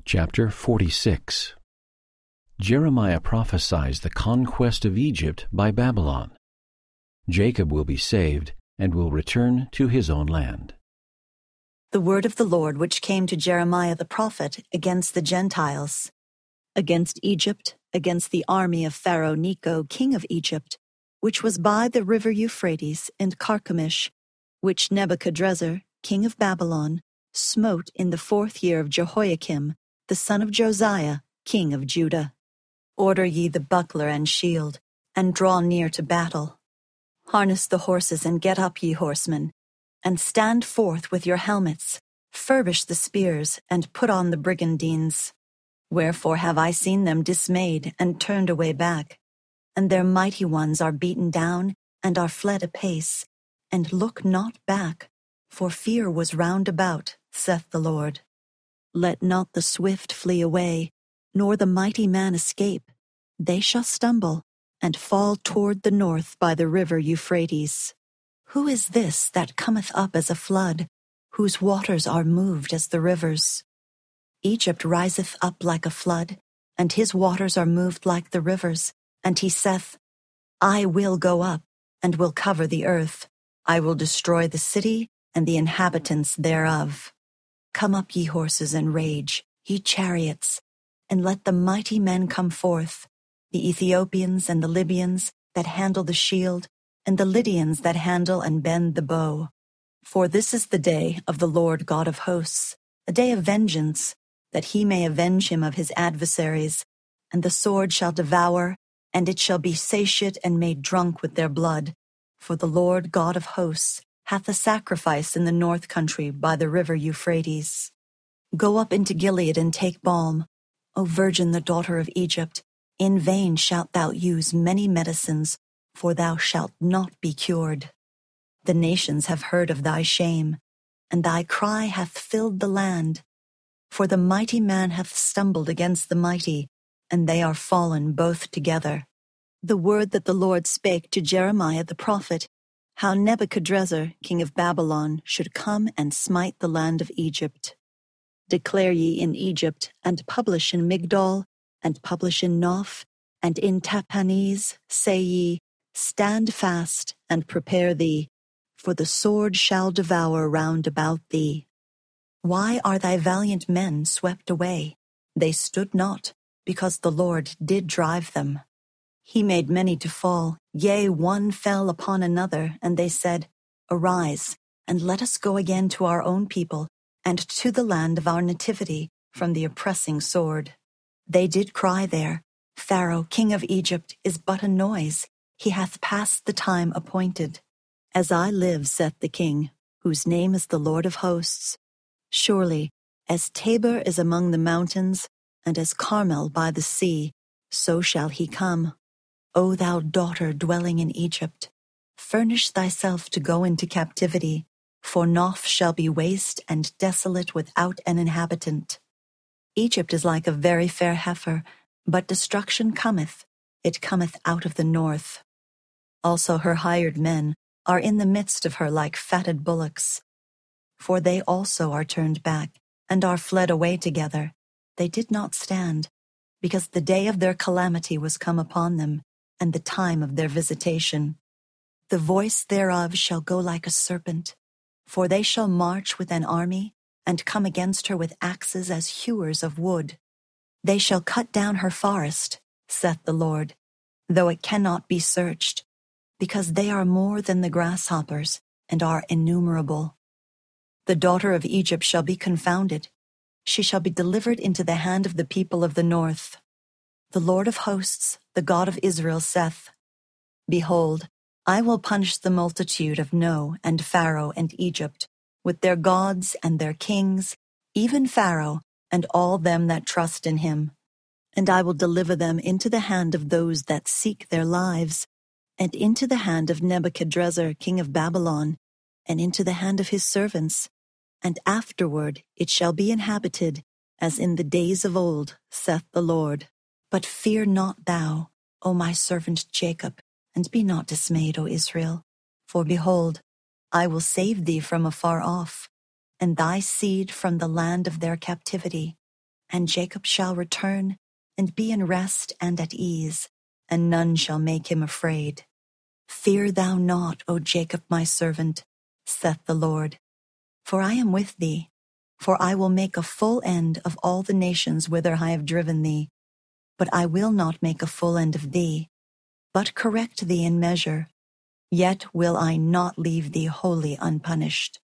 Chapter 46. Jeremiah prophesies the conquest of Egypt by Babylon. Jacob will be saved and will return to his own land. The word of the Lord which came to Jeremiah the prophet against the Gentiles, against Egypt, against the army of Pharaoh Necho, king of Egypt, which was by the river Euphrates and Carchemish, which Nebuchadrezzar, king of Babylon, smote in the 4th year of Jehoiakim, the son of Josiah, king of Judah. Order ye the buckler and shield, and draw near to battle. Harness the horses and get up, ye horsemen, and stand forth with your helmets. Furbish the spears, and put on the brigandines. Wherefore have I seen them dismayed and turned away back, and their mighty ones are beaten down and are fled apace, and look not back, for fear was round about, saith the Lord. Let not the swift flee away, nor the mighty man escape. They shall stumble, and fall toward the north by the river Euphrates. Who is this that cometh up as a flood, whose waters are moved as the rivers? Egypt riseth up like a flood, and his waters are moved like the rivers. And he saith, I will go up, and will cover the earth. I will destroy the city, and the inhabitants thereof. Come up, ye horses, and rage, ye chariots, and let the mighty men come forth, the Ethiopians and the Libyans that handle the shield, and the Lydians that handle and bend the bow. For this is the day of the Lord God of hosts, a day of vengeance, that he may avenge him of his adversaries. And the sword shall devour, and it shall be satiate and made drunk with their blood. For the Lord God of hosts hath a sacrifice in the north country by the river Euphrates. Go up into Gilead and take balm, O virgin, the daughter of Egypt. In vain shalt thou use many medicines, for thou shalt not be cured. The nations have heard of thy shame, and thy cry hath filled the land. For the mighty man hath stumbled against the mighty, and they are fallen both together. The word that the Lord spake to Jeremiah the prophet, how Nebuchadrezzar, king of Babylon, should come and smite the land of Egypt. Declare ye in Egypt, and publish in Migdol, and publish in Noph, and in Tahpanhes, say ye, Stand fast, and prepare thee, for the sword shall devour round about thee. Why are thy valiant men swept away? They stood not, because the Lord did drive them. He made many to fall, yea, one fell upon another, and they said, Arise, and let us go again to our own people, and to the land of our nativity, from the oppressing sword. They did cry there, Pharaoh, king of Egypt, is but a noise. He hath passed the time appointed. As I live, saith the king, whose name is the Lord of hosts, surely, as Tabor is among the mountains, and as Carmel by the sea, so shall he come. O thou daughter dwelling in Egypt, furnish thyself to go into captivity, for Noph shall be waste and desolate without an inhabitant. Egypt is like a very fair heifer, but destruction cometh, it cometh out of the north. Also her hired men are in the midst of her like fatted bullocks. For they also are turned back, and are fled away together. They did not stand, because the day of their calamity was come upon them, and the time of their visitation. The voice thereof shall go like a serpent, for they shall march with an army, and come against her with axes as hewers of wood. They shall cut down her forest, saith the Lord, though it cannot be searched, because they are more than the grasshoppers, and are innumerable. The daughter of Egypt shall be confounded. She shall be delivered into the hand of the people of the north. The Lord of hosts, the God of Israel, saith, Behold, I will punish the multitude of No and Pharaoh and Egypt, with their gods and their kings, even Pharaoh and all them that trust in him. And I will deliver them into the hand of those that seek their lives, and into the hand of Nebuchadrezzar, king of Babylon, and into the hand of his servants. And afterward it shall be inhabited, as in the days of old, saith the Lord. But fear not thou, O my servant Jacob, and be not dismayed, O Israel. For behold, I will save thee from afar off, and thy seed from the land of their captivity. and Jacob shall return and be in rest and at ease, and none shall make him afraid. Fear thou not, O Jacob my servant, saith the Lord, for I am with thee. For I will make a full end of all the nations whither I have driven thee. But I will not make a full end of thee, but correct thee in measure. Yet will I not leave thee wholly unpunished.